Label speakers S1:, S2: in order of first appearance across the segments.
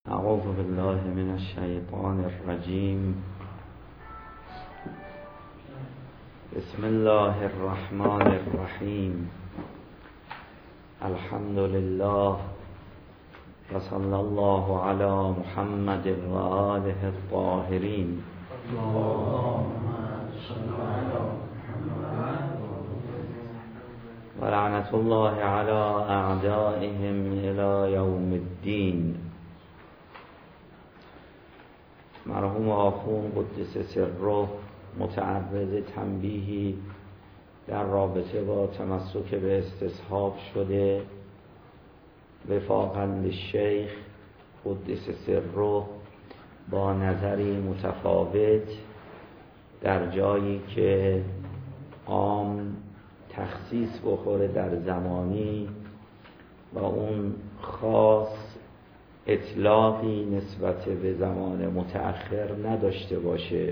S1: اعوذ بالله من الشیطان الرجیم. بسم الله الرحمن الرحیم. الحمد لله و صلی الله علی محمد و آله الطاهرین. و لعنت الله علی اعدائهم الی یوم الدین. مرحوم آخوند قدس سره متعرض تنبیهی در رابطه با تمسک به استصحاب شده وفاقاً للشیخ قدس سره با نظری متفاوت در جایی که عام تخصیص بخوره در زمانی و اون خاص اطلاقی نسبت به زمان متأخر نداشته باشه.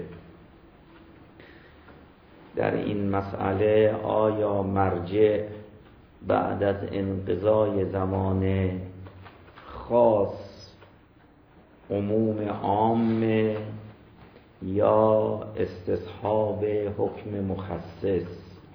S1: در این مسئله آیا مرجع بعد از انقضای زمان خاص عموم عام یا استصحاب حکم مخصص؟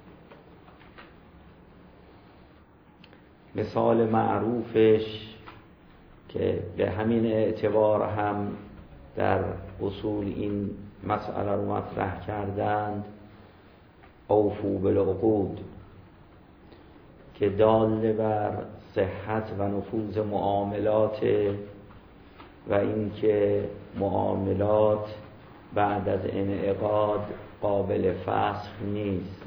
S1: مثال معروفش که به همین اعتبار هم در اصول این مسئله رو مطرح کردند، اوفو بالعقود، که دال بر صحت و نفوذ معاملات و اینکه معاملات بعد از انعقاد قابل فسخ نیست.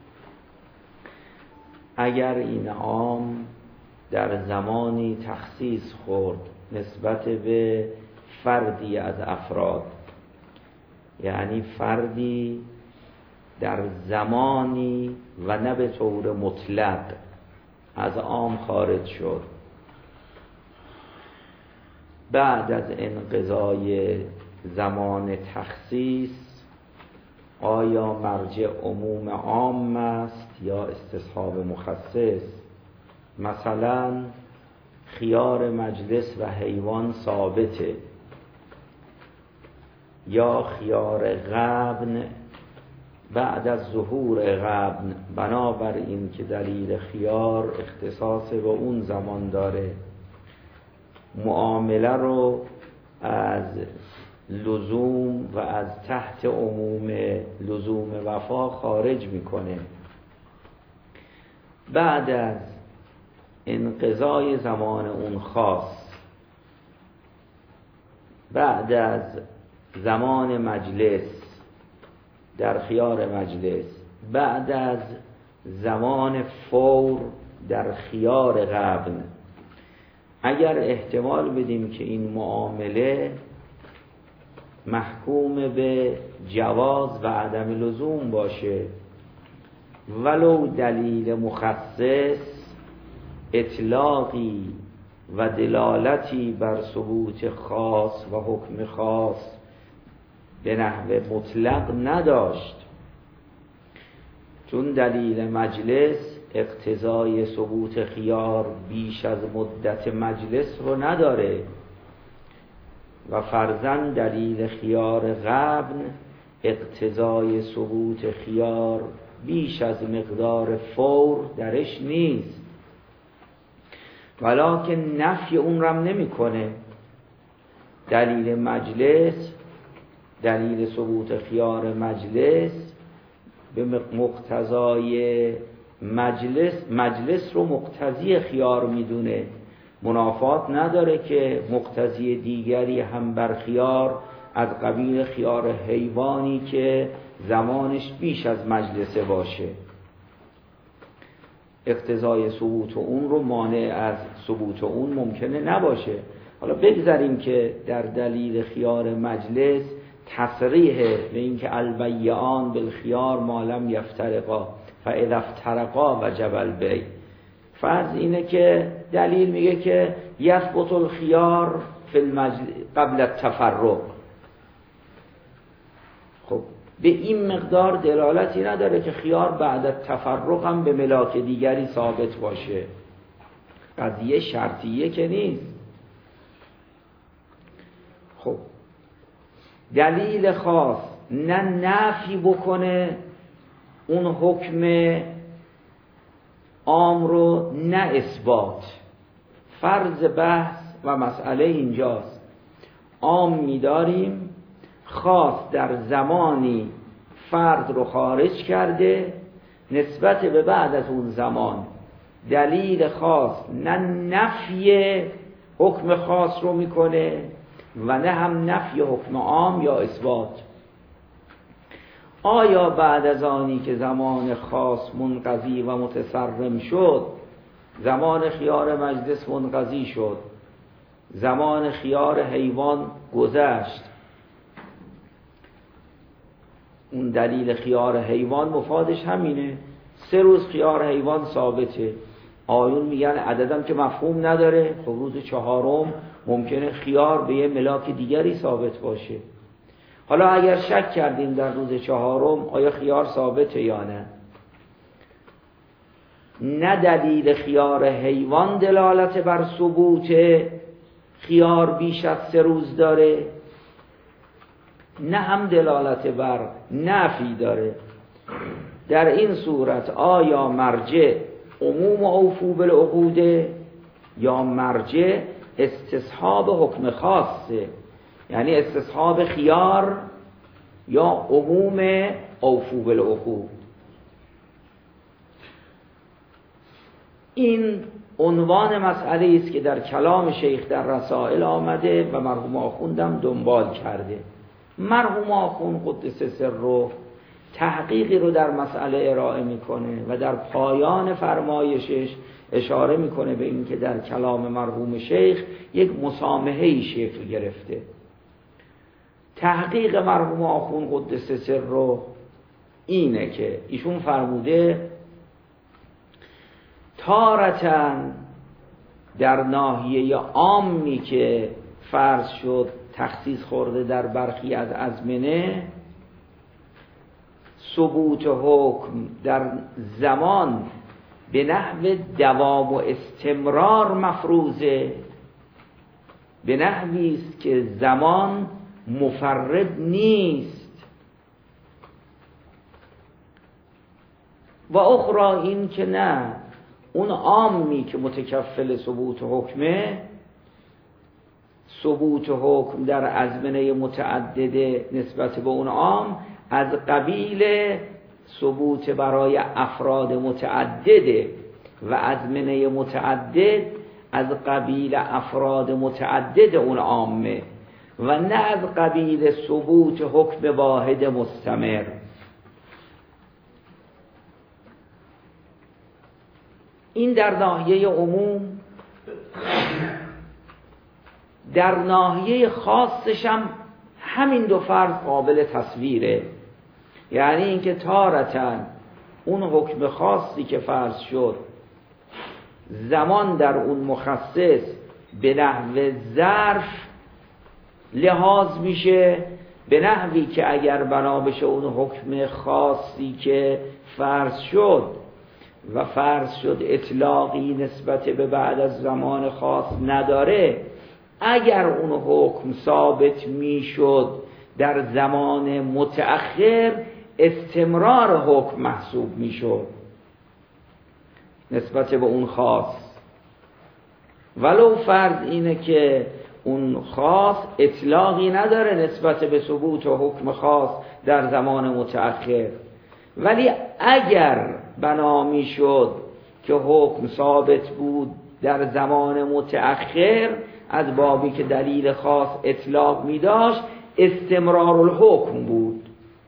S1: اگر این عام در زمانی تخصیص خورد نسبت به فردی از افراد، یعنی فردی در زمانی و نه به طور مطلق از عام خارج شد، بعد از انقضای زمان تخصیص آیا مرجع عموم عام است یا استصحاب مخصص؟ مثلا خیار مجلس و حیوان ثابته، یا خیار غبن بعد از ظهور غبن، بنابراین که دلیل خیار اختصاص به اون زمان داره، معامله رو از لزوم و از تحت عموم لزوم وفا خارج میکنه. بعد از انقضای زمان اون خاص، بعد از زمان مجلس در خیار مجلس، بعد از زمان فور در خیار غبن، اگر احتمال بدیم که این معامله محکوم به جواز و عدم لزوم باشه، ولو دلیل مخصص اطلاقی و دلالتی بر ثبوت خاص و حکم خاص به نحو مطلق نداشت، چون دلیل مجلس اقتضای ثبوت خیار بیش از مدت مجلس رو نداره و فرضاً دلیل خیار غبن اقتضای ثبوت خیار بیش از مقدار فور درش نیست، ولکن نفی اون رم نمی کنه. دلیل مجلس، دلیل ثبوت خیار مجلس به مقتضای مجلس رو مقتضی خیار میدونه، منافات نداره که مقتضی دیگری هم بر خیار از قبیل خیار حیوانی که زمانش بیش از مجلسه باشه، اقتضای ثبوت اون رو مانع از ثبوت اون ممکنه نباشه. حالا بگذاریم که در دلیل خیار مجلس تصریح به این که البیعان بالخیار ما لم یفترقا فاذا افترقا وجب البیع، فرض اینه که دلیل میگه که یثبت الخیار فی قبل التفرق. خب به این مقدار دلالتی نداره که خیار بعد از تفرق هم به ملاک دیگری ثابت باشه. قضیه شرطیه که نیست. خب دلیل خاص نه نفی بکنه اون حکم عام رو، نه اثبات. فرض بحث و مسئله اینجاست، عام می‌داریم، خاص در زمانی فرد رو خارج کرده، نسبت به بعد از اون زمان دلیل خاص نه نفی حکم خاص رو میکنه و نه هم نفی حکم عام یا اثبات. آیا بعد از آنی که زمان خاص منقضی و متصرم شد، زمان خیار مجلس منقضی شد، زمان خیار حیوان گذشت، اون دلیل خیار حیوان مفادش همینه، 3 روز خیار حیوان ثابته. آیون میگن عددم که مفهوم نداره، خب روز 4 ممکنه خیار به یه ملاک دیگری ثابت باشه. حالا اگر شک کردیم در روز 4 آیا خیار ثابته یا نه، نه دلیل خیار حیوان دلالت بر ثبوت خیار بیش از 3 روز داره، نه هم دلالت بر نفی داره. در این صورت آیا مرجع عموم اوفو بالعقوده یا مرجع استصحاب حکم خاصه، یعنی استصحاب خیار یا عموم اوفو بالعقود؟ این عنوان مسئله است که در کلام شیخ در رسائل آمده و مرحوم آخوندم دنبال کرده. مرحوم آخوند قدس سره تحقیقی رو در مسئله ارائه میکنه و در پایان فرمایشش اشاره میکنه به این که در کلام مرحوم شیخ یک مسامحه‌ای شکل گرفته. تحقیق مرحوم آخوند قدس سره اینه که ایشون فرموده تارتن در ناحیه عامی که فرض شد تخصیص خورده در برخی از ازمنه، ثبوت حکم در زمان به نحو دوام و استمرار مفروضه، به نحوی است که زمان مفرد نیست، و اخرى این که نه، اون عامی که متکفل ثبوت حکمه، ثبوت حکم در ازمنه متعدده نسبت به اون عام از قبیل ثبوت برای افراد متعدده و ازمنه متعدد از قبیل افراد متعدد اون عامه و نه از قبیل ثبوت حکم واحد مستمر. این در ناحیه عموم. در ناحیه خاصش هم همین دو فرض قابل تصویره، یعنی اینکه تارتن اون حکم خاصی که فرض شد زمان در اون مخصص به نحو ظرف لحاظ میشه، به نحوی که اگر بنا بشه اون حکم خاصی که فرض شد و فرض شد اطلاقی نسبت به بعد از زمان خاص نداره، اگر اون حکم ثابت میشد در زمان متأخر استمرار حکم محسوب میشد نسبت به اون خاص، ولو فرض اینه که اون خاص اطلاقی نداره نسبت به ثبوت و حکم خاص در زمان متأخر. ولی اگر بنا میشد که حکم ثابت بود در زمان متأخر، از بابی که دلیل خاص اطلاق می داشت، استمرار الحکم بود.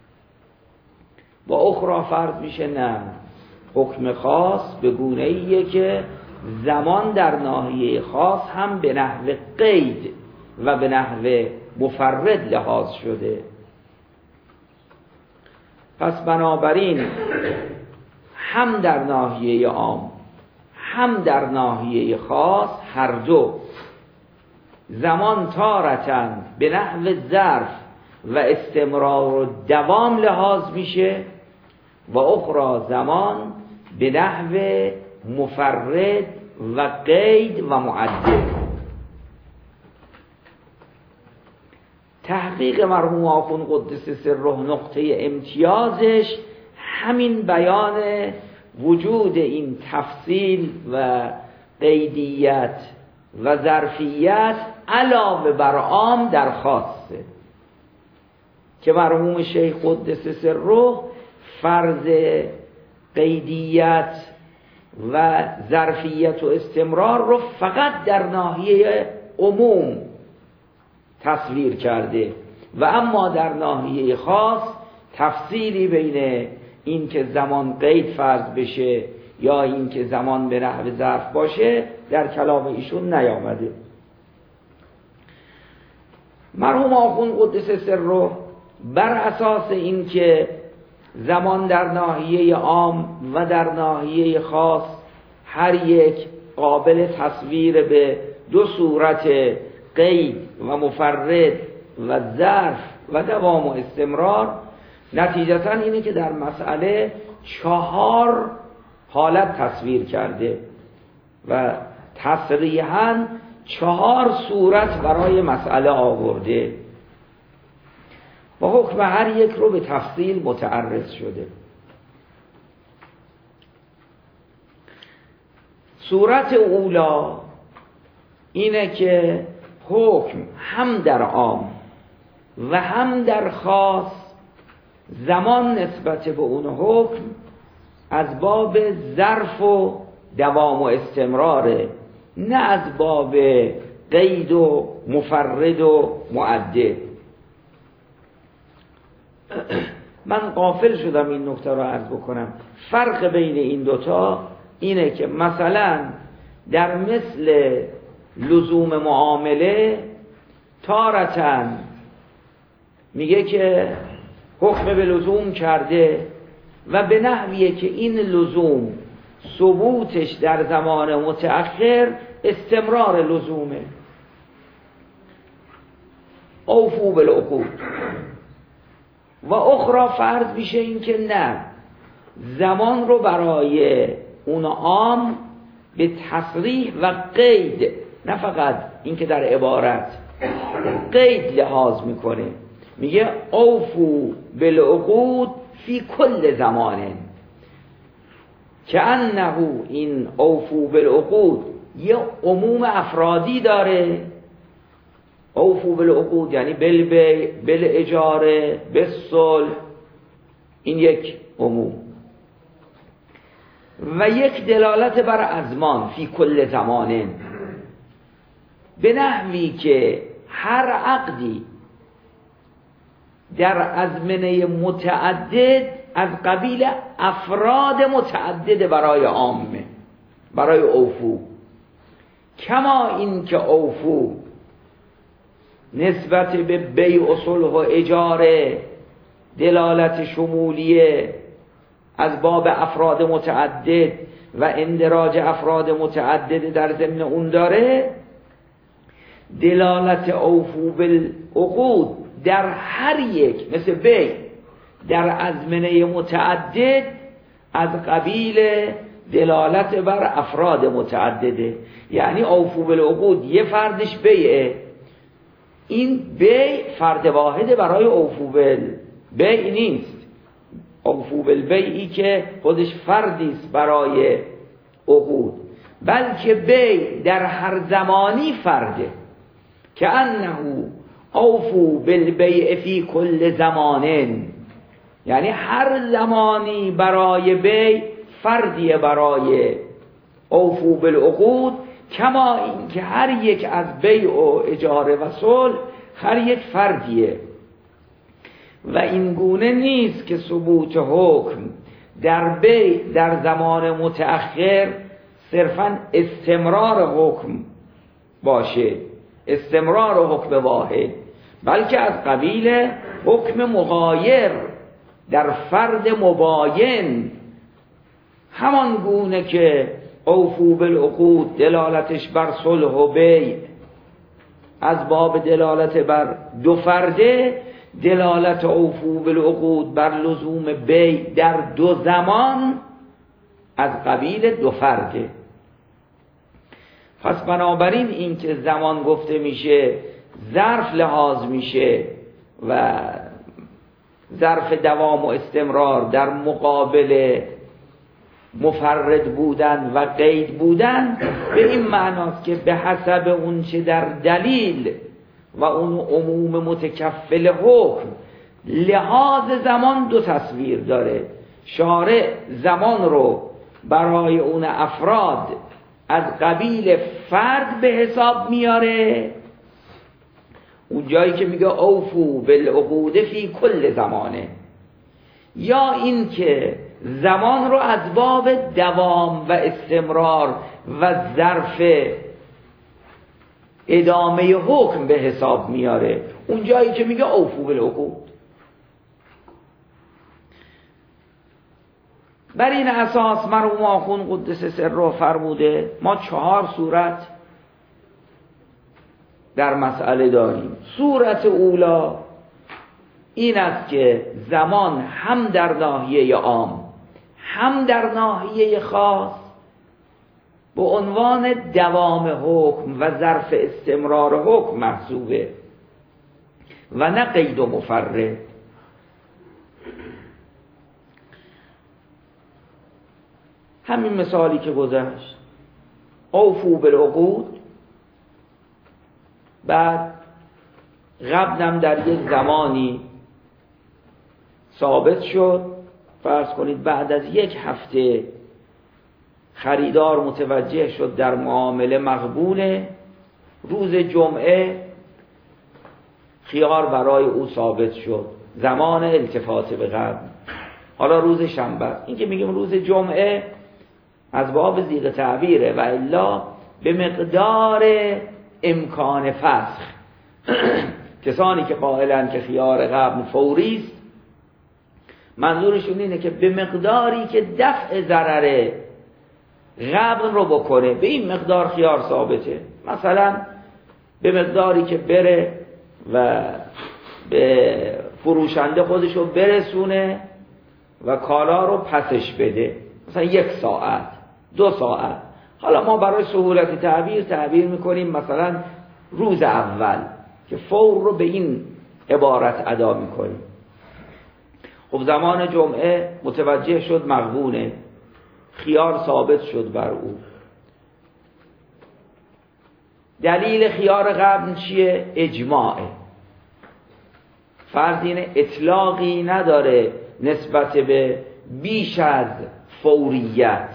S1: و اخرى فرض میشه نه، حکم خاص به گونه‌ایه که زمان در ناحیه خاص هم به نحو قید و به نحو مفرد لحاظ شده. پس بنابراین هم در ناحیه عام هم در ناحیه خاص هر دو زمان تارتن به نحو ظرف و استمرار و دوام لحاظ میشه و اخرى زمان به نحو مفرد و قید و معدد. تحقیق مرحوم آخوند قدس سره نقطه امتیازش همین بیان وجود این تفصیل و قیدیت و ظرفیت علاوه بر عام در خاصه که مرحوم شیخ قدس سره فرض قیدیت و ظرفیت و استمرار رو فقط در ناحیه عموم تصویر کرده و اما در ناحیه خاص تفصیلی بین این که زمان قید فرض بشه یا این که زمان به نحو ظرف باشه در کلام ایشون نیامده. مرحوم آخوند قدس سره بر اساس این که زمان در ناحیه عام و در ناحیه خاص هر یک قابل تصویر به دو صورت قید و مفرد و ظرف و دوام و استمرار، نتیجتاً اینه که در مسئله 4 حالت تصویر کرده و تصریحاً 4 صورت برای مسئله آورده و حکم هر یک رو به تفصیل متعرض شده. صورت اولا اینه که حکم هم در عام و هم در خاص زمان نسبت به اون حکم از باب ظرف و دوام و استمراره، نه از باب قید و مفرد و معدد. من غافل شدم این نکته رو عرض بکنم. فرق بین این دوتا اینه که مثلا در مثل لزوم معامله تارةً میگه که حکم به لزوم کرده و به نحویه که این لزوم ثبوتش در زمان متأخر استمرار لزومه، اوفو بالعقود. و اخرى فرض میشه این که نه، زمان رو برای اون عام به تصریح و قید، نه فقط این که در عبارت قید لحاظ میکنه، میگه اوفو بالعقود فی کل زمان، که انه این اوفو بالعقود یه عموم افرادی داره. اوفو بالعقود یعنی بالبیع، بالاجاره، بالصلح، این یک عموم و یک دلالت بر ازمان فی کل زمان، به نحوی که هر عقدی در ازمنه متعدد از قبیل افراد متعدد برای عامه، برای اوفو. کما این که اوفو نسبت به بیع و صلح و اجاره دلالت شمولیه از باب افراد متعدد و اندراج افراد متعدد در ضمن اون داره، دلالت اوفو بالعقود در هر یک مثل بیع در ازمنه متعدد از قبیل دلالت بر افراد متعدده. یعنی اوفو بالعقود یه فردش بیعه، این بیع فرد واحده برای اوفو بالبیع نیست. اوفو بالبیعی که خودش فردیست برای عقود، بلکه بیع در هر زمانی فرده، که انه اوفو بالبیع فی کل زمان، یعنی هر زمانی برای بیع فردیه برای اوفو بالعقود، کما این که هر یک از بیع و اجاره و صلح هر یک فردیه. و این گونه نیست که ثبوت حکم در بیع در زمان متأخر صرفاً استمرار حکم باشه، استمرار حکم واحد، بلکه از قبیل حکم مغایر در فرد مباین. همان گونه که اوفو بالعقود دلالتش بر صلح و بیع از باب دلالت بر دو فرده، دلالت اوفو بالعقود بر لزوم بیع در دو زمان از قبیل دو فرده. پس بنابراین این که زمان گفته میشه ظرف لحاظ میشه و ظرف دوام و استمرار در مقابل مفرد بودن و قید بودن، به این معناست که به حسب اون چه در دلیل و اون عموم متکفل حکم لحاظ زمان دو تصویر داره. شارع زمان رو برای اون افراد از قبیل فرد به حساب میاره، اون جایی که میگه اوفو بالعقود فی کل زمانه، یا این که زمان رو از باب دوام و استمرار و ظرف ادامه حکم به حساب میاره، اون جایی که میگه اوفو بالعقود. بر این اساس مرحوم آخوند قدس سره فرموده ما 4 صورت در مسئله داریم. صورت اولا این است که زمان هم در ناحیه عام هم در ناحیه خاص به عنوان دوام حکم و ظرف استمرار حکم محسوبه و نه قید و مفرد. همین مثالی که گذشت، اوفو بالعقود، بعد قبلم در یک زمانی ثابت شد، فرض کنید بعد از 1 هفته خریدار متوجه شد در معامله مقبوله، روز جمعه خیار برای او ثابت شد، زمان التفات به قبل. حالا روز شنبه، این که میگیم روز جمعه از باب زیغ تعبیره و الا به مقدار امکان فسخ. کسانی که قائلن که خیار قبل فوری است، منظورشون اینه که به مقداری که دفع ضرر قبل رو بکنه به این مقدار خیار ثابته. مثلا به مقداری که بره و به فروشنده خودشو برسونه و کالا رو پسش بده، مثلا 1 ساعت 2 ساعت. حالا ما برای سهولت تعبیر میکنیم مثلا روز اول که فور رو به این عبارت ادا میکنیم. خب زمان جمعه متوجه شد مغبونه، خیار ثابت شد بر او. دلیل خیار قبل چیه؟ اجماعه. فرض اینه اطلاقی نداره نسبت به بیش از فوریت،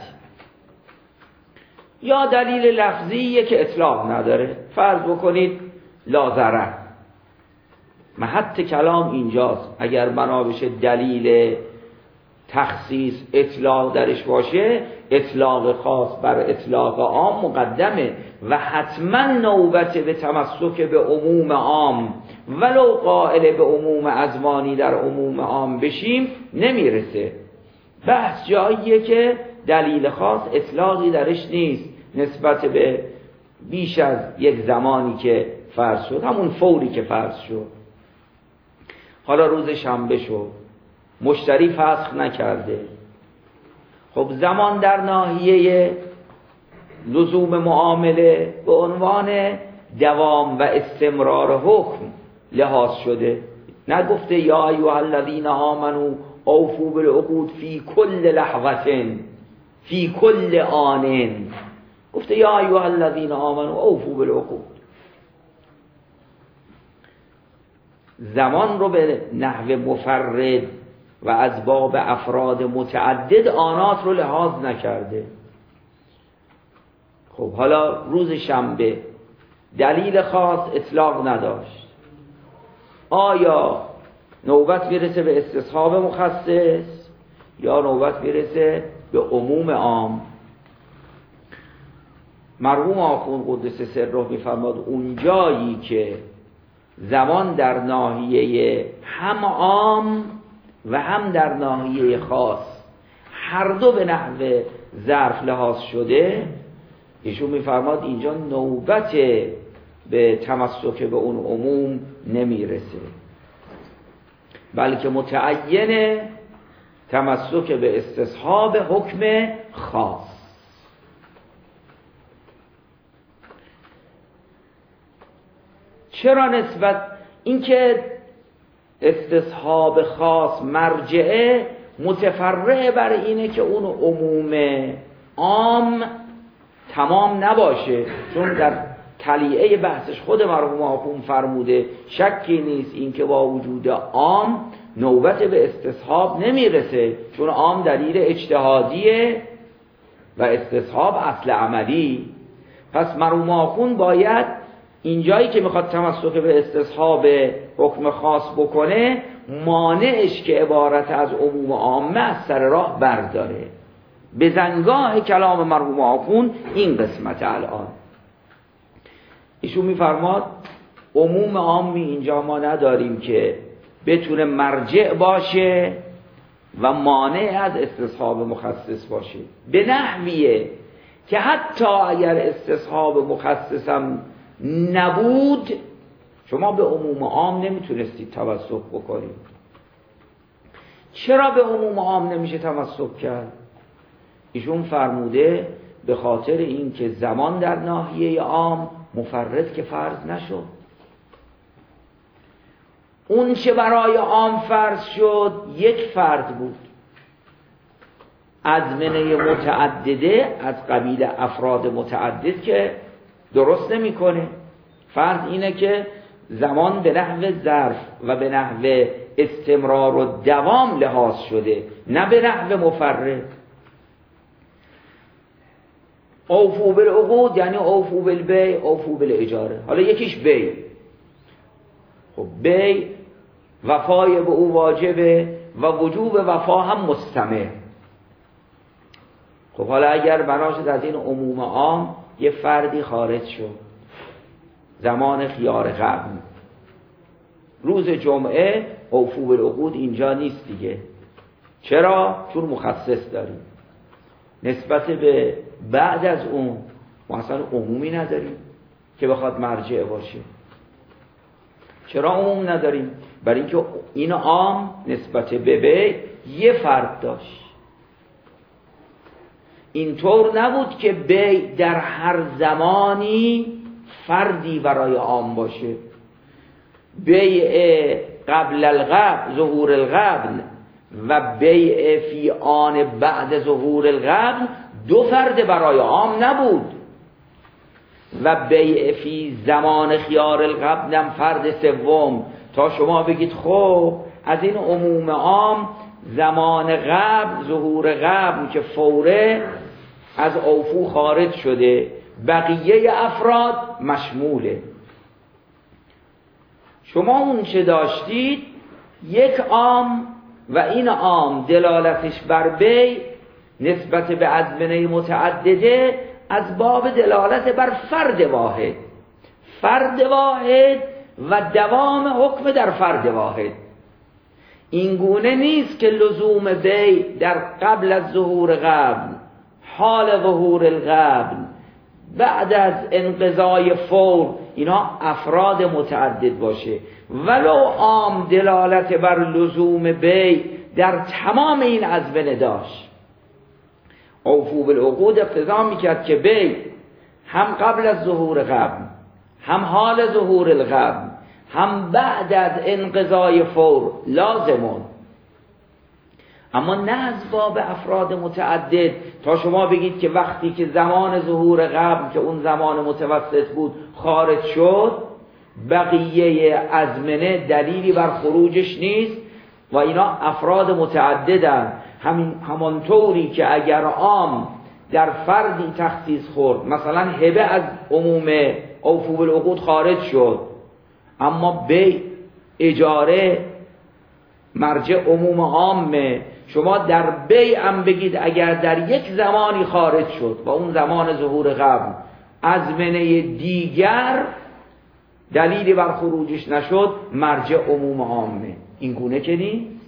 S1: یا دلیل لفظیه که اطلاق نداره. فرض بکنید لا ضرر، محط کلام اینجاست. اگر بنا بشه دلیل تخصیص اطلاق درش باشه، اطلاق خاص بر اطلاق عام مقدمه و حتما نوبت به تمسک به عموم عام ولو قائل به عموم ازمانی در عموم عام بشیم نمیرسه. بحث جاییه که دلیل خاص اطلاقی درش نیست نسبت به بیش از 1 زمانی که فرض شد، همون فوری که فرض شد. حالا روز شنبه شد، مشتری فسخ نکرده. خب زمان در ناحیه لزوم معامله به عنوان دوام و استمرار حکم لحاظ شده. نگفته یا ایها الذین آمنوا اوفوا بالعقود فی کل لحظه فی کل آن، گفته یا ایها الذین آمنوا اوفوا بالعقود. زمان رو به نحو مفرد و از باب افراد متعدد آنات رو لحاظ نکرده. خب حالا روز شنبه دلیل خاص اطلاق نداشت، آیا نوبت میرسه به استصحاب مخصص یا نوبت میرسه به عموم عام؟ مرحوم آخوند قدس سره میفرماد اون جایی که زمان در ناحیه هم عام و هم در ناحیه خاص هر دو به نحو ظرف لحاظ شده، ایشون میفرماد اینجا نوبت به تمسک به اون عموم نمیرسه، بلکه متعین تمسک به استصحاب حکم خاص. چرا نسبت اینکه استصحاب خاص مرجعه متفرع بر اینه که اون عموم عام تمام نباشه، چون در تلیعه بحثش خود مرحوم آخوند فرموده شکی نیست اینکه با وجود عام نوبت به استصحاب نمیرسه، چون عام دلیل اجتهادیه و استصحاب اصل عملی. پس مرحوم آخوند باید اینجایی که میخواد تمسک به استصحاب حکم خاص بکنه مانعش که عبارت از عموم عامه از سر راه برداره. به زنگاه کلام مرحوم آخوند این قسمت الان ایشون میفرماد عموم عامی اینجا ما نداریم که بتونه مرجع باشه و مانع از استصحاب مخصص باشه، به نحویه که حتی اگر استصحاب مخصصم نبود شما به عموم عام نمیتونستید تمسک بکنید. چرا به عموم عام نمیشه تمسک کرد؟ ایشون فرموده به خاطر این که زمان در ناحیه عام مفرد که فرض نشد. اون چه برای عام فرض شد یک فرد بود، ازمنه متعدده از قبیل افراد متعدد که درست نمیکنه. فرض اینه که زمان به نحو ظرف و به نحو استمرار و دوام لحاظ شده، نه به نحو مفرد. اوفو بالعقود یعنی اوفو بالبیع، اوفو بالاجاره. حالا یکیش بیع، خب بیع وفای به او واجبه و وجوب وفا هم مستمر. خب حالا اگر بناشد از این عموم عام یه فردی خارج شد زمان خیار قبل، روز جمعه اوفو بالعقود اینجا نیست دیگه. چرا؟ چون مخصص داریم. نسبت به بعد از اون ما اصلا عمومی نداریم که بخواد مرجع باشه. چرا عموم نداریم؟ برای اینکه این عام نسبت به بیع یه فرد داشت. اینطور نبود که بیع در هر زمانی فردی برای عام باشه. بیع قبل القبل، ظهور القبل، و بیع فی آن بعد ظهور القبل دو فرد برای عام نبود، و بیع فی زمان خیار القبل هم فرد سوم. تا شما بگید خب از این عموم عام زمان قبل، ظهور قبل که فوره از اوفو خارج شده، بقیه افراد مشموله. شما اون چه داشتید یک عام و این عام دلالتش بر بیع نسبت به ازمنه متعدده از باب دلالت بر فرد واحد، فرد واحد و دوام حکم در فرد واحد. این گونه نیست که لزوم بیع در قبل از ظهور قبل، حال ظهور القبل، بعد از انقضای فور اینا افراد متعدد باشه. ولو عام دلالت بر لزوم بیع در تمام این ازمنه داشت، اوفو بالعقود اقتضا میکرد که بیع هم قبل از ظهور قبل، هم حال ظهور القبل، هم بعد از انقضای فور لازمون. اما نه از باب افراد متعدد تا شما بگید که وقتی که زمان ظهور قبل که اون زمان متوسط بود خارج شد، بقیه ازمنه دلیلی بر خروجش نیست و اینا افراد متعددن. همانطوری که اگر عام در فردی تخصیص خورد، مثلا هبه از عموم اوفو بالعقود خارج شد، اما بیع، اجاره مرجع عموم عامه. شما در بیع هم بگید اگر در یک زمانی خارج شد و اون زمان ظهور قبل ازمنه دیگر دلیلی بر خروجش نشد، مرجع عموم عامه. این گونه که نیست.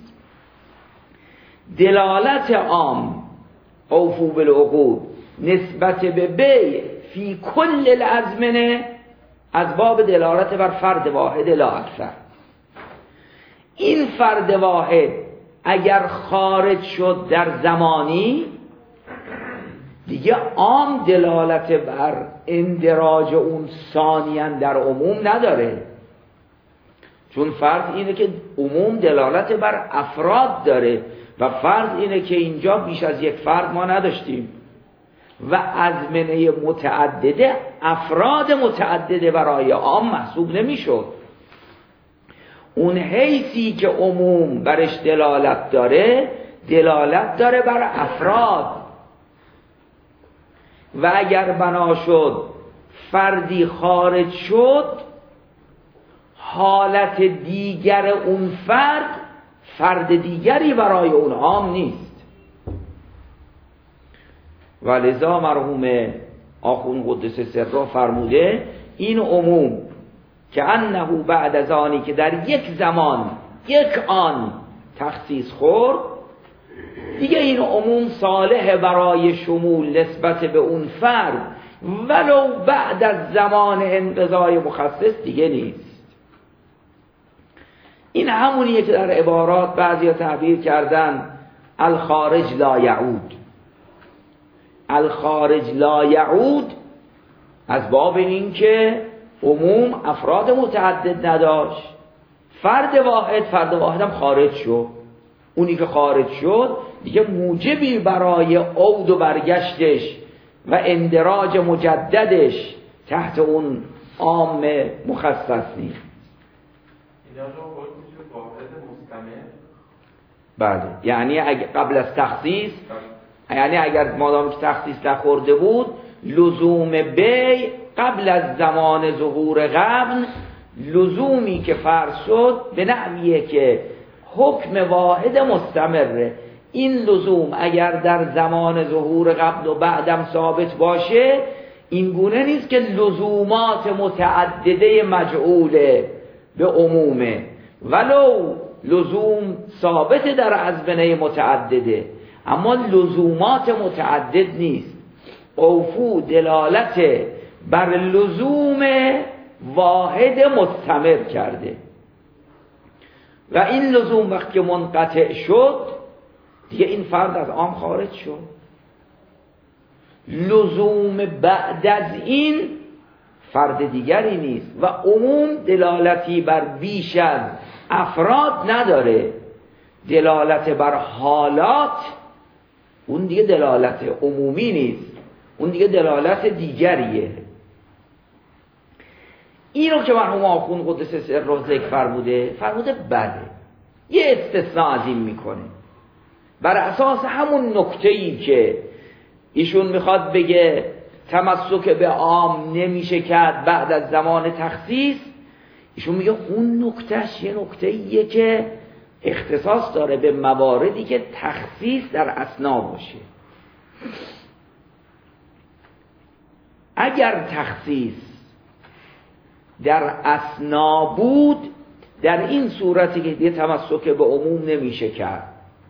S1: دلالت عام اوفو بالعقود نسبت به بیع فی کل الازمنه از باب دلالت بر فرد واحد لا اکثر. این فرد واحد اگر خارج شد در زمانی دیگه عام دلالت بر اندراج اون ثانیاً در عموم نداره. چون فرض اینه که عموم دلالت بر افراد داره و فرض اینه که اینجا بیش از یک فرد ما نداشتیم و ازمنه متعدده افراد متعدده برای عام محسوب نمیشد. اون حیثی که عموم برش دلالت داره بر افراد و اگر بنا شد فردی خارج شد، حالت دیگر اون فرد دیگری برای اون عام نیست. و لذا مرحوم آخوند قدس سره فرموده این عموم که انه بعد از آنی که در یک زمان یک آن تخصیص خورد، دیگه این عموم صالح برای شمول نسبت به اون فرد ولو بعد از زمان انقضای مخصص دیگه نیست. این همونیه که در عبارات بعضیا تعبیر کردن الخارج لا یعود. الخارج لا یعود از باب این که عموم افراد متعدد نداشت، فرد واحد هم خارج شد. اونی که خارج شد دیگه موجبی برای عود و برگشتش و اندراج مجددش تحت اون عام مخصص نیست. بله، یعنی قبل از تخصیص، یعنی اگر مادام که تخصیص نخورده بود، لزوم بی قبل از زمان ظهور قبل لزومی که فرض شد به نحویه که حکم واحد مستمره. این لزوم اگر در زمان ظهور قبل و بعدم ثابت باشه، این گونه نیست که لزومات متعدده مجعوله به عمومه، ولو لزوم ثابت در ازمنه متعدده اما لزومات متعدد نیست. اوفو دلالت بر لزوم واحد مستمر کرده و این لزوم وقتی که منقطع شد دیگه این فرد از عام خارج شد. لزوم بعد از این فرد دیگری نیست و عموم دلالتی بر بیش از افراد نداره، دلالت بر حالات اون دیگه دلالت عمومی نیست، اون دیگه دلالت دیگریه. این رو که مرحوم آخوند قدس سره ذکر فرموده بله، یه استثناء از این میکنه بر اساس همون نکته‌ای که ایشون میخواد بگه تمسک به عام نمیشه کرد بعد از زمان تخصیص. ایشون میگه اون نکتهش یه نکته‌ایه که اختصاص داره به مواردی که تخصیص در اثنا باشه. اگر تخصیص در اثنا بود، در این صورتی که یه تمسک به عموم نمیشه کرد،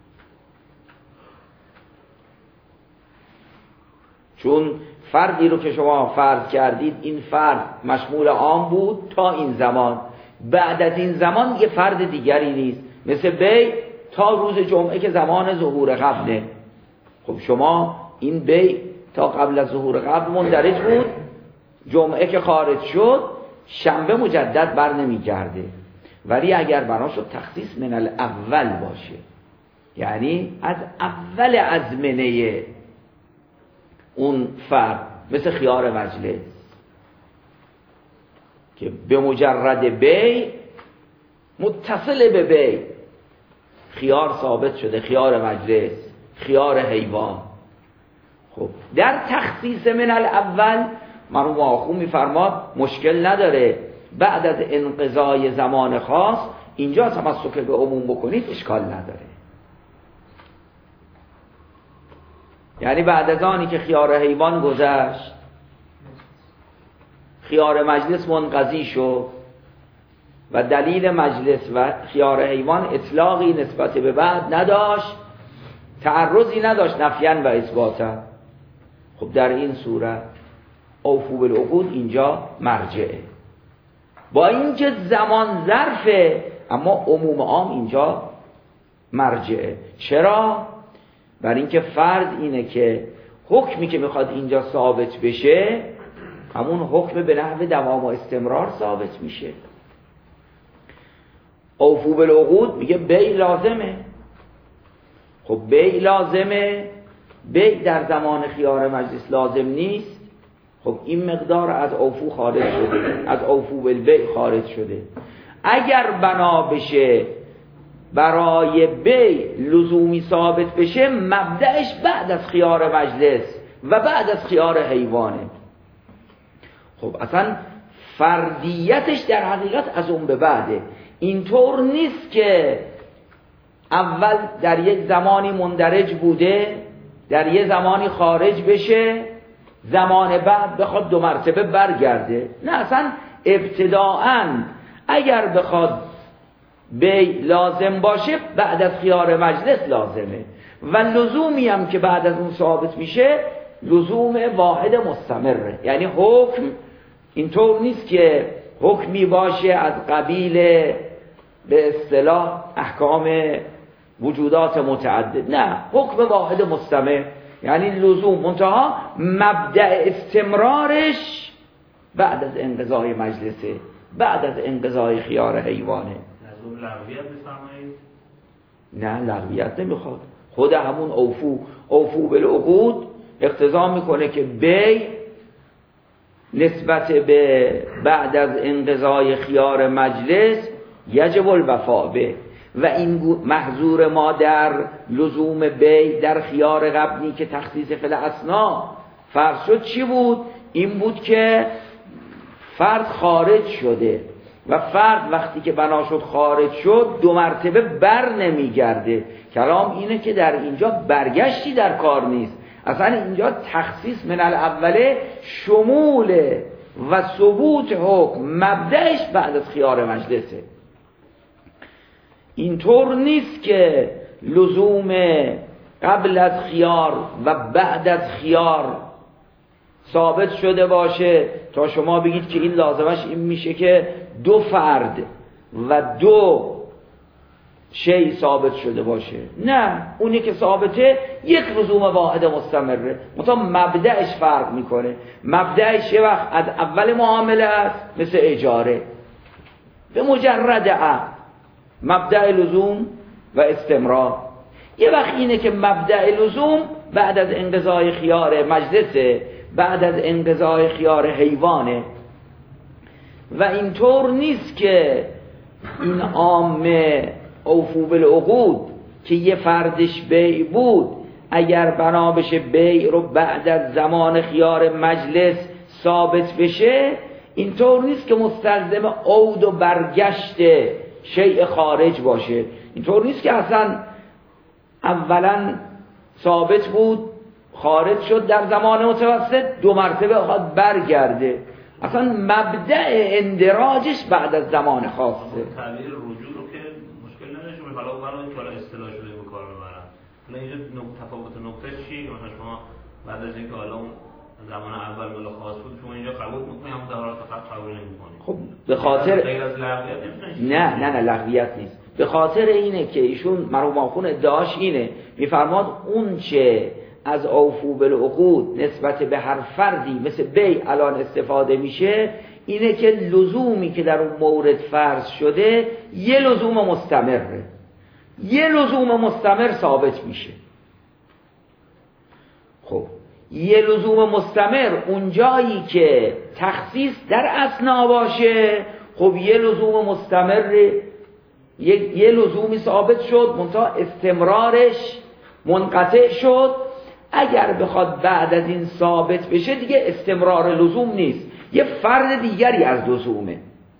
S1: چون فردی رو که شما فرض کردید این فرد مشمول عام بود تا این زمان، بعد از این زمان یه فرد دیگری نیست. مثل بی تا روز جمعه که زمان ظهور قبله، خب شما این بی تا قبل از ظهور قبل مندرج بود، جمعه که خارج شد شنبه مجدد بر نمی گرده. ولی اگر بنا شد تخصیص من الاول باشه، یعنی از اول ازمنه اون فرد، مثل خیار مجلس که به مجرد بی متصل به بی خیار ثابت شده، خیار مجلس، خیار حیوان. خب در تخصیص من الاول مرحوم آخوند میفرماد مشکل نداره، بعد از انقضای زمان خاص اینجا تمسک به عموم بکنید اشکال نداره. یعنی بعد از آنی که خیار حیوان گذشت، خیار مجلس منقضی شد و دلیل مجلس و خیار حیوان اطلاقی نسبت به بعد نداشت، تعرضی نداشت نفیاً و اثباتاً، خب در این صورت اوفو بالعقود اینجا مرجعه، با اینکه زمان ظرفه اما عموم عام اینجا مرجعه. چرا؟ برای اینکه فرض اینه که حکمی که میخواد اینجا ثابت بشه همون حکم به نحو دوام و استمرار ثابت میشه. اوفو بالعقود میگه بی لازمه. خب بی لازمه، بی در زمان خیار مجلس لازم نیست. خب این مقدار از اوفو خارج شده، از اوفو بالبی خارج شده. اگر بنا بشه برای بی لزومی ثابت بشه، مبدأش بعد از خیار مجلس و بعد از خیار حیوانه. خب اصلا فردیتش در حقیقت از اون به بعده. اینطور نیست که اول در یک زمانی مندرج بوده، در یک زمانی خارج بشه، زمان بعد بخواد 2 مرتبه برگرده. نه، اصلا ابتداءً اگر بخواد بی لازم باشه بعد از خیار مجلس لازمه، و لزومی هم که بعد از اون ثابت میشه لزوم واحد مستمره. یعنی حکم اینطور نیست که حکمی باشه از قبیل به اصطلاح احکام وجودات متعدد، نه، حکم واحد مستمر، یعنی لزوم منتها مبدأ استمرارش بعد از انقضای مجلسه، بعد از انقضای خیار حیوانه.
S2: لزوم لغویت بفرمایید؟
S1: نه، لغویت نمیخواد. خود همون اوفو بالعقود اقتضا میکنه که بی نسبت به بعد از انقضای خیار مجلس یجب الوفاء به، و این محظور ما در لزوم بی در خیار قبلی که تخصیص فی الاسنا فرض شد چی بود؟ این بود که فرد خارج شده و فرد وقتی که بنا شد خارج شد 2 مرتبه بر نمیگرده. کلام اینه که در اینجا برگشتی در کار نیست، اصلا اینجا تخصیص من الاوله شمول و ثبوت حکم مبدأش بعد از خیار مجلسه. اینطور نیست که لزوم قبل از خیار و بعد از خیار ثابت شده باشه تا شما بگید که این لازمش این میشه که 2 فرد و 2 شی ثابت شده باشه. نه، اونی که ثابته یک لزوم واحد مستمره، منتها مبدأش فرق میکنه. مبدأش یه وقت از اول معامله است مثل اجاره به مجرد عقد، مبدأ لزوم و استمرار. یه وقت اینه که مبدأ لزوم بعد از انقضای خیار مجلسه، بعد از انقضای خیار حیوانه. و اینطور نیست که این عامه اوفو بالعقود که یه فردش بیع بود اگر بنا بشه بیع رو بعد از زمان خیار مجلس ثابت بشه، اینطور نیست که مستلزم عود و برگشت شیء خارج باشه. اینطور نیست که اصلا اولا ثابت بود خارج شد در زمان متوسط 2 مرتبه خواهد برگرده. اصلا مبدأ اندراجش بعد از زمان خاصه.
S2: تعبیر رجوع رو که مشکل نداشتیم، حالا برای اینکه حالا اصطلاح شده به کار ببرم، حالا اینجا تفاوت نقطه چیه که مثلا شما بعد از اینکه حالا اون زمان اول مال خاص بود شما اینجا قبول می‌کنید هم ظاهرات فقط قبول نمی‌کنید؟
S1: خب به خاطر
S2: غیر از لغویت
S1: نه لغویت نیست. به خاطر اینه که ایشون مرحوم آخوند ادعاش اینه، میفرماد اون چه از اوفو بالعقود نسبت به هر فردی مثل بیع الان استفاده میشه اینه که لزومی که در اون مورد فرض شده یه لزوم مستمره، یه لزوم مستمر ثابت میشه. خب یه لزوم مستمر اون جایی که تخصیص در اثنا باشه، خب یه لزوم مستمر یه لزومی ثابت شد منتها استمرارش منقطع شد. اگر بخواد بعد از این ثابت بشه دیگه استمرار لزوم نیست، یه فرد دیگری از لزومه.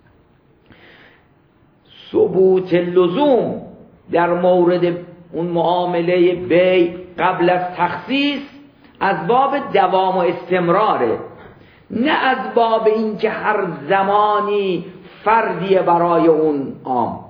S1: ثبوت لزوم در مورد اون معامله بیع قبل از تخصیص از باب دوام و استمراره، نه از باب این که هر زمانی فردیه برای اون عام.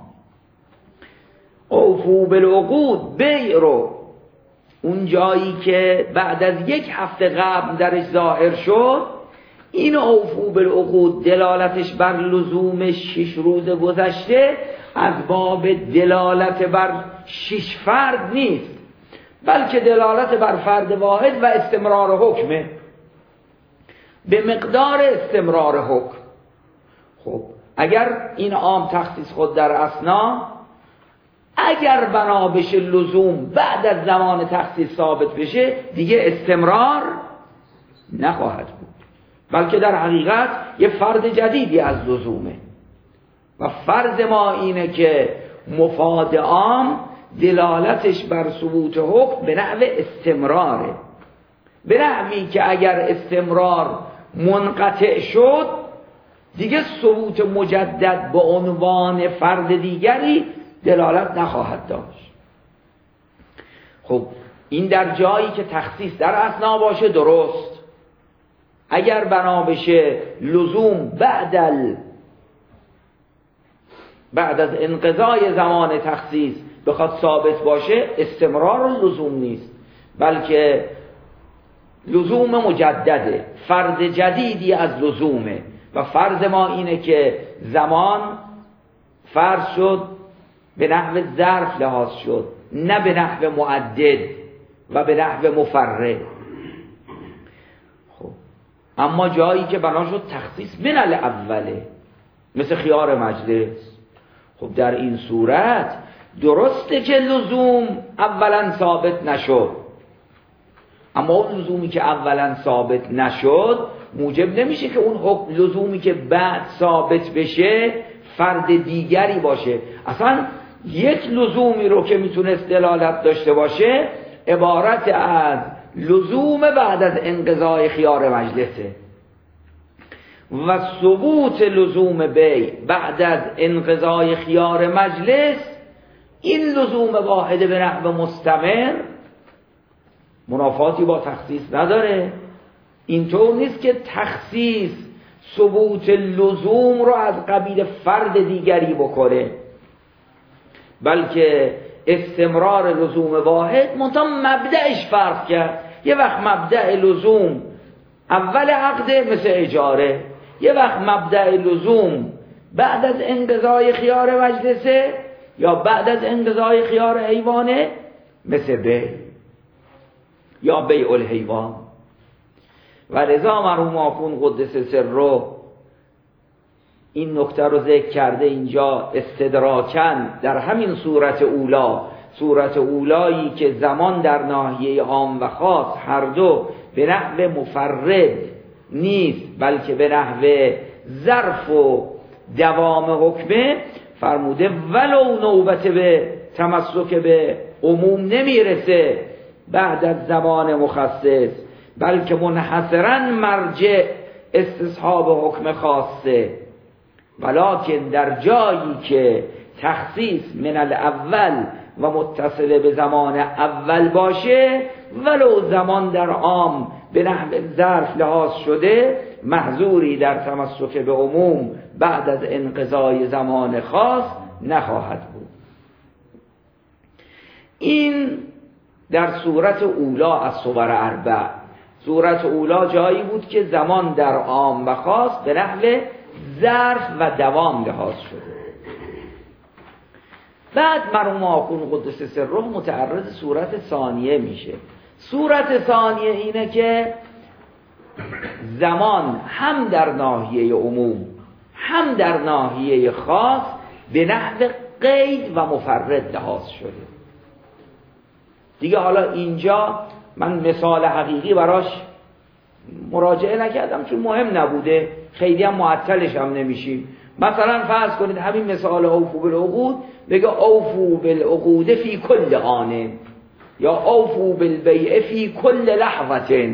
S1: اوفو بالعقود بیع رو اون جایی که بعد از 1 هفته قبل درش ظاهر شد، این اوفو بالعقود دلالتش بر لزوم 6 روز گذشته از باب دلالت بر 6 فرد نیست، بلکه دلالت بر فرد واحد و استمرار حکمه، به مقدار استمرار حکم. خب اگر این عام تخصیص خود در اثنا اگر بنا بشه لزوم بعد از زمان تخصیص ثابت بشه دیگه استمرار نخواهد بود، بلکه در حقیقت یه فرد جدیدی از لزومه و فرض ما اینه که مفاد عام دلالتش بر ثبوت حکم به نحو استمراره، به نحوی که اگر استمرار منقطع شد دیگه ثبوت مجدد به عنوان فرد دیگری دلالت نخواهد داشت. خب این در جایی که تخصیص در اثنا باشه درست، اگر بنا بشه لزوم بعد از انقضای زمان تخصیص بخواد ثابت باشه استمرار لزوم نیست، بلکه لزوم مجدده، فرد جدیدی از لزومه و فرض ما اینه که زمان فرض شد به نحو ظرف لحاظ شد، نه به نحو معدد و به نحو مفرد. خب اما جایی که بنا شد تخصیص من الاوله مثل خیار مجلس، خب در این صورت درسته که لزوم اولا ثابت نشد، اما اون لزومی که اولا ثابت نشد موجب نمیشه که اون حکم لزومی که بعد ثابت بشه فرد دیگری باشه. اصلا یک لزومی رو که میتونست دلالت داشته باشه عبارت از لزوم بعد از انقضای خیار مجلسه و ثبوت لزوم بی بعد از انقضای خیار مجلس این لزوم واحده به نحو مستمر منافاتی با تخصیص نداره. اینطور نیست که تخصیص ثبوت لزوم رو از قبیل فرد دیگری بکنه، بلکه استمرار لزوم واحد منتها مبدأش فرق کرد. یه وقت مبدأ لزوم اول عقده مثل اجاره، یه وقت مبدأ لزوم بعد از انقضای خیار مجلسه یا بعد از انقضای خیار حیوانه مثل بیع یا بیع الحیوان. و لذا مرحوم آخوند قدس سره این نکته رو ذکر کرده اینجا استدراکن در همین صورت اولایی که زمان در ناحیه عام و خاص هر دو به نحو مفرد نیست بلکه به نحو ظرف و دوام حکمه، فرموده ولو نوبت به تمسک به عموم نمیرسه بعد از زمان مخصص، بلکه منحصرا مرجع استصحاب حکم خاصه، ولکن در جایی که تخصیص من الاول و متصل به زمان اول باشه ولو زمان در عام به نحو ظرف لحاظ شده محظوری در تمسک به عموم بعد از انقضای زمان خاص نخواهد بود. این در صورت اولا از صور اربع. صورت اولا جایی بود که زمان در عام و خاص به نحو ظرف و دوام لحاظ شده. بعد مرحوم آخوند قدس سره متعرض صورت ثانیه میشه. صورت ثانیه اینه که زمان هم در ناحیه عموم هم در ناحیه خاص به نحو قید و مفرد لحاظ شده. دیگه حالا اینجا من مثال حقیقی براش مراجعه نکردم چون مهم نبوده، خیلی هم معطلش هم نمیشیم. مثلا فرض کنید همین مثال اوفو بالعقود بگه اوفو بالعقود فی کل آن یا اوفو بالبیع فی کل لحظه،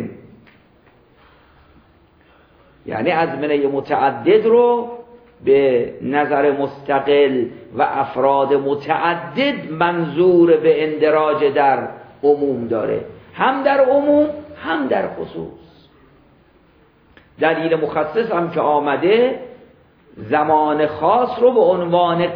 S1: یعنی ازمنه متعدد رو به نظر مستقل و افراد متعدد منظور به اندراج در عموم داره، هم در عموم هم در خصوص. دلیل مخصص هم که آمده زمان خاص رو به عنوان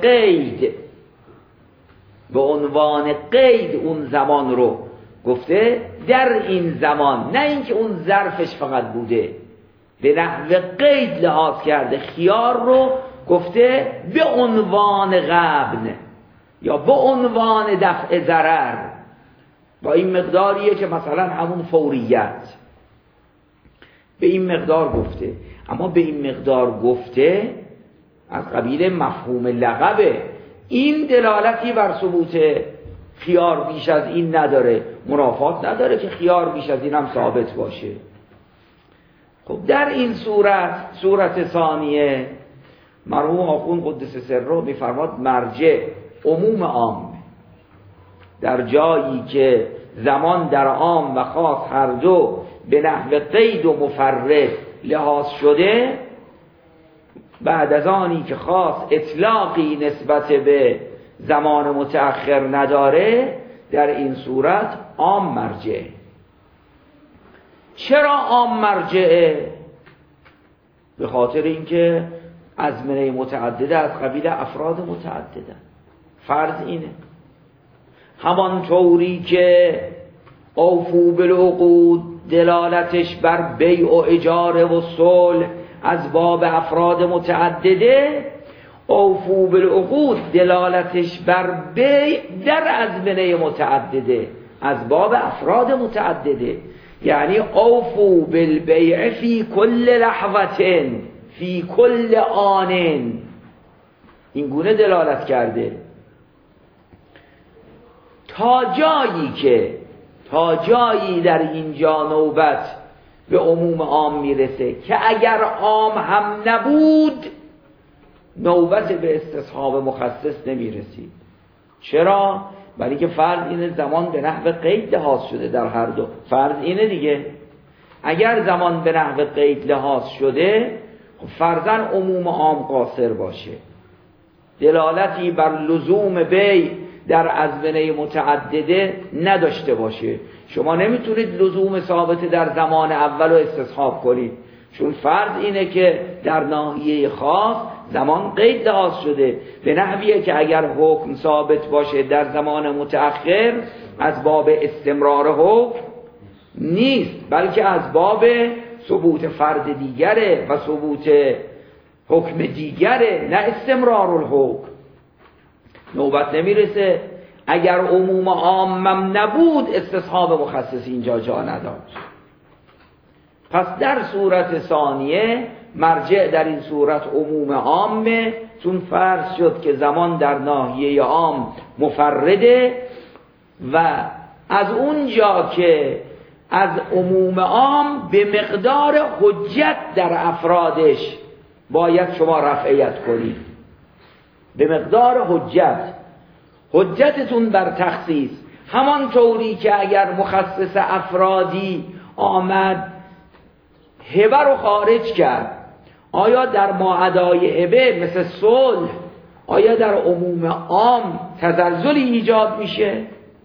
S1: قید اون زمان رو گفته در این زمان، نه اینکه اون ظرفش فقط بوده، به نحو قید لحاظ کرده. خیار رو گفته به عنوان غبن یا به عنوان دفع ضرر، با این مقداریه که مثلا همون فوریت به این مقدار گفته. اما به این مقدار گفته از قبیل مفهوم لقبه. این دلالتی بر ثبوت خیار بیش از این نداره، منافات نداره که خیار بیش از این هم ثابت باشه. خب در این صورت ثانیه مرحوم آخوند قدس سره میفرماد مرجع عموم عام، در جایی که زمان در عام و خاص هر دو به نحو قید و مفرد لحاظ شده، بعد از آنی که خاص اطلاقی نسبت به زمان متأخر نداره، در این صورت عام مرجعه. چرا عام مرجعه؟ به خاطر اینکه ازمنه متعدده از قبیل افراد متعدده. فرض اینه همانطوری که اوفو بالعقود دلالتش بر بیع و اجاره و صلح از باب افراد متعدده، اوفو بالعقود دلالتش بر بیع در ازمنه متعدده از باب افراد متعدده. یعنی اوفو بالبیع فی کل لحظه فی کل آن، این گونه دلالت کرده تا جایی در اینجا نوبت به عموم عام میرسه که اگر عام هم نبود نوبت به استصحاب مخصص نمیرسید. چرا؟ برای که فرض اینه زمان به نحو قید لحاظ شده در هر دو. فرض اینه دیگه، اگر زمان به نحو قید لحاظ شده خب فرضاً عموم عام قاصر باشه، دلالتی بر لزوم بیع در ازمنه متعدده نداشته باشه. شما نمیتونید لزوم ثابت در زمان اول رو استصحاب کنید، چون فرض اینه که در ناحیه خاص زمان قید لحاظ شده، به نحویه که اگر حکم ثابت باشه در زمان متأخر از باب استمرار حکم نیست، بلکه از باب ثبوت فرد دیگره و ثبوت حکم دیگره، نه استمرار الحکم. نوبت نمیرسه. اگر عموم عامم نبود استصحاب مخصص اینجا جا نداشت. پس در صورت ثانیه مرجع در این صورت عموم عامه، چون فرض شد که زمان در ناحیه عام مفرده و از اونجا که از عموم عام به مقدار حجت در افرادش باید شما رفعیت کنید، به مقدار حجتتون بر تخصیص. همانطوری که اگر مخصص افرادی آمد هبه رو خارج کرد، آیا در ماادای هبه مثل صلح آیا در عموم عام تزلزلی ایجاد میشه؟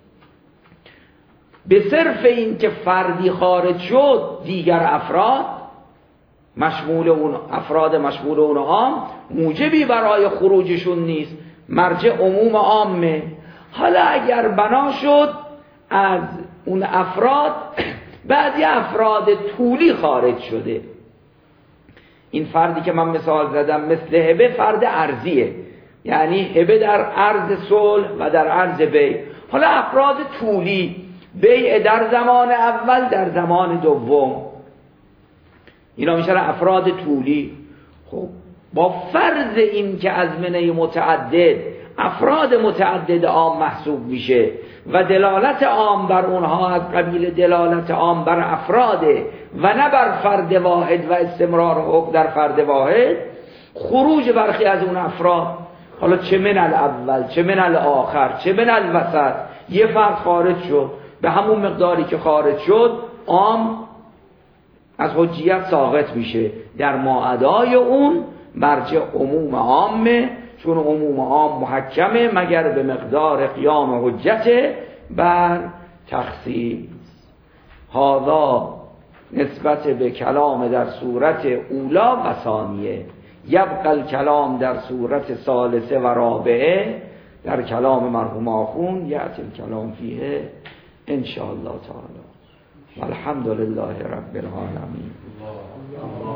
S1: به صرف این که فردی خارج شد دیگر افراد مشمول اون عام موجبی برای خروجشون نیست، مرجع عموم عامه. حالا اگر بنا شد از اون افراد بعضی افراد طولی خارج شده، این فردی که من مثال زدم مثل هبه فرد ارضیه، یعنی هبه در عرض صلح و در عرض بیع. حالا افراد طولی، بیع در زمان اول در زمان دوم، اینا میشن افراد طولی. خب با فرض این که ازمنه متعدد افراد متعدد عام محسوب میشه و دلالت عام بر اونها از قبیل دلالت عام بر افراده و نه بر فرد واحد و استمرار حکم در فرد واحد، خروج برخی از اون افراد، حالا چه من الاول چه من الاخر چه من الوسط، یه فرد خارج شد، به همون مقداری که خارج شد عام از حجیت ساقط میشه. در ماادای اون مرجع عموم عامه، چون عموم عام محکمه مگر به مقدار قیام حجت بر تخصیص. هذا نسبت به کلام در صورت اولا و ثانیه. یبقى الکلام در صورت ثالثه و رابعه، در کلام مرحوم آخوند یأتی الکلام فیه ان شاء الله تعالی. والحمد لله رب العالمین.